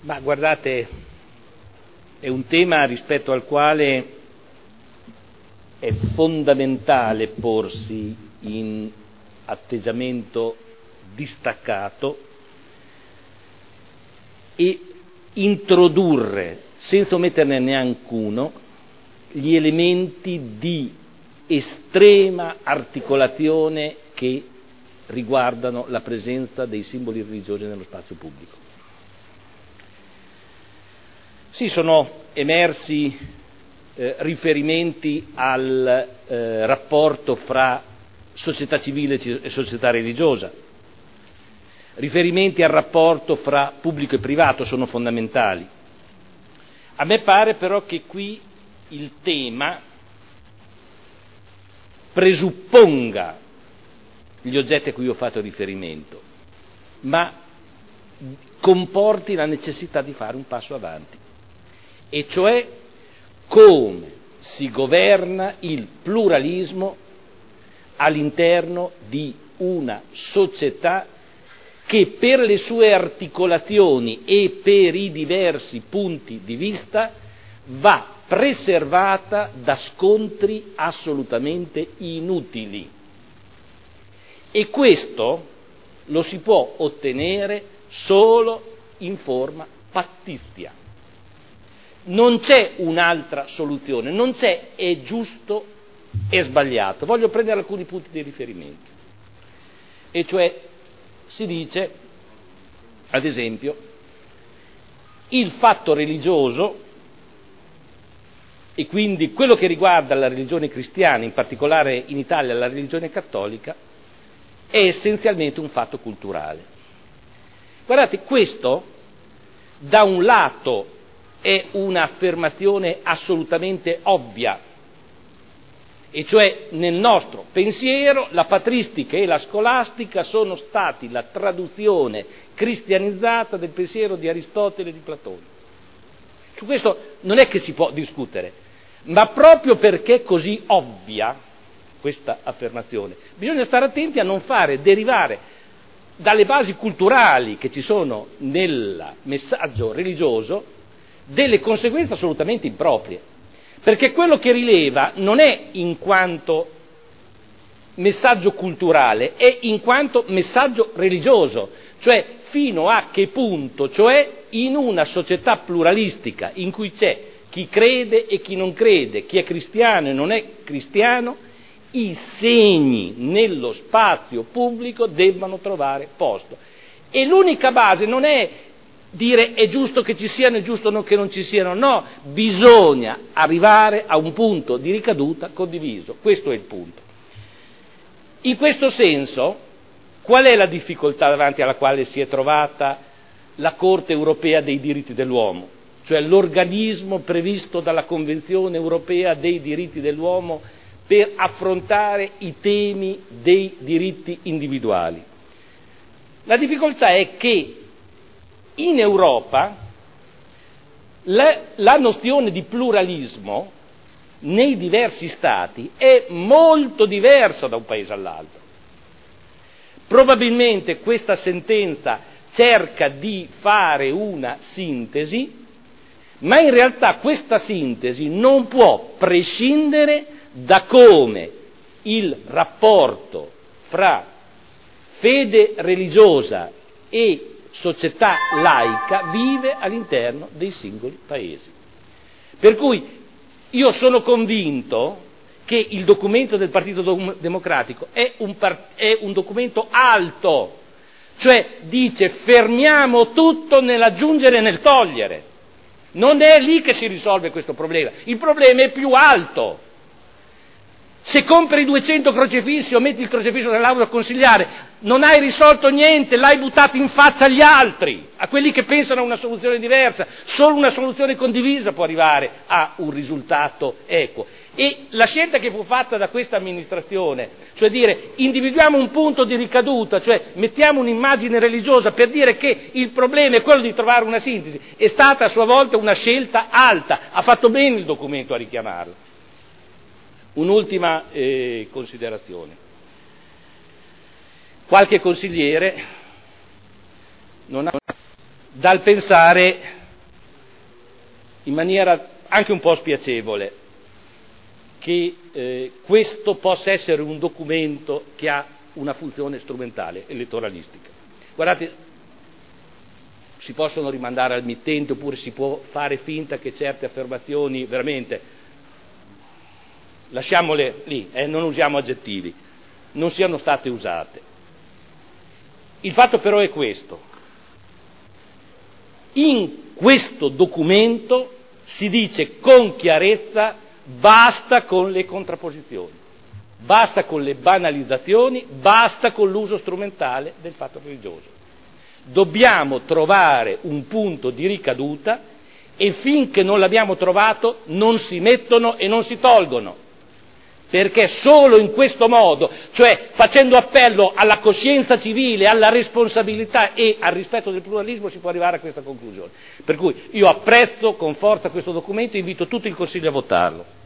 Ma guardate, è un tema rispetto al quale è fondamentale porsi in atteggiamento distaccato e introdurre, senza ometterne neanche gli elementi di estrema articolazione che riguardano la presenza dei simboli religiosi nello spazio pubblico. Sì, sono emersi riferimenti al rapporto fra società civile e società religiosa, riferimenti al rapporto fra pubblico e privato sono fondamentali. A me pare però che qui il tema presupponga gli oggetti a cui ho fatto riferimento, ma comporti la necessità di fare un passo avanti, e cioè come si governa il pluralismo all'interno di una società che per le sue articolazioni e per i diversi punti di vista va preservata da scontri assolutamente inutili. E questo lo si può ottenere solo in forma pattizia. Non c'è un'altra soluzione, non c'è è giusto e sbagliato. Voglio prendere alcuni punti di riferimento. E cioè si dice, ad esempio, il fatto religioso, e quindi quello che riguarda la religione cristiana, in particolare in Italia la religione cattolica, è essenzialmente un fatto culturale. Guardate, questo da un lato è un'affermazione assolutamente ovvia, e cioè nel nostro pensiero la patristica e la scolastica sono stati la traduzione cristianizzata del pensiero di Aristotele e di Platone. Su questo non è che si può discutere, ma proprio perché è così ovvia questa affermazione bisogna stare attenti a non fare derivare dalle basi culturali che ci sono nel messaggio religioso delle conseguenze assolutamente improprie, perché quello che rileva non è in quanto messaggio culturale, è in quanto messaggio religioso, cioè fino a che punto, cioè in una società pluralistica in cui c'è chi crede e chi non crede, chi è cristiano e non è cristiano, i segni nello spazio pubblico debbano trovare posto. E l'unica base non è dire è giusto che ci siano, è giusto che non ci siano, no, bisogna arrivare a un punto di ricaduta condiviso, questo è il punto. In questo senso, qual è la difficoltà davanti alla quale si è trovata la Corte europea dei diritti dell'uomo, cioè l'organismo previsto dalla Convenzione europea dei diritti dell'uomo per affrontare i temi dei diritti individuali? La difficoltà è che in Europa la nozione di pluralismo nei diversi Stati è molto diversa da un paese all'altro. Probabilmente questa sentenza cerca di fare una sintesi, ma in realtà questa sintesi non può prescindere da come il rapporto fra fede religiosa e società laica vive all'interno dei singoli paesi. Per cui io sono convinto che il documento del Partito Democratico è un documento alto, cioè dice fermiamo tutto nell'aggiungere e nel togliere. Non è lì che si risolve questo problema, il problema è più alto. Se compri 200 crocefissi o metti il crocifisso nell'aula consiliare, non hai risolto niente, l'hai buttato in faccia agli altri, a quelli che pensano a una soluzione diversa. Solo una soluzione condivisa può arrivare a un risultato equo. E la scelta che fu fatta da questa amministrazione, cioè dire individuiamo un punto di ricaduta, cioè mettiamo un'immagine religiosa per dire che il problema è quello di trovare una sintesi, è stata a sua volta una scelta alta, ha fatto bene il documento a richiamarla. Un'ultima considerazione. Qualche consigliere non ha dal pensare in maniera anche un po' spiacevole che questo possa essere un documento che ha una funzione strumentale, elettoralistica. Guardate, si possono rimandare al mittente oppure si può fare finta che certe affermazioni veramente, lasciamole lì, non usiamo aggettivi, non siano state usate. Il fatto però è questo: in questo documento si dice con chiarezza basta con le contrapposizioni, basta con le banalizzazioni, basta con l'uso strumentale del fatto religioso. Dobbiamo trovare un punto di ricaduta e finché non l'abbiamo trovato non si mettono e non si tolgono, perché solo in questo modo, cioè facendo appello alla coscienza civile, alla responsabilità e al rispetto del pluralismo, si può arrivare a questa conclusione. Per cui io apprezzo con forza questo documento e invito tutto il Consiglio a votarlo.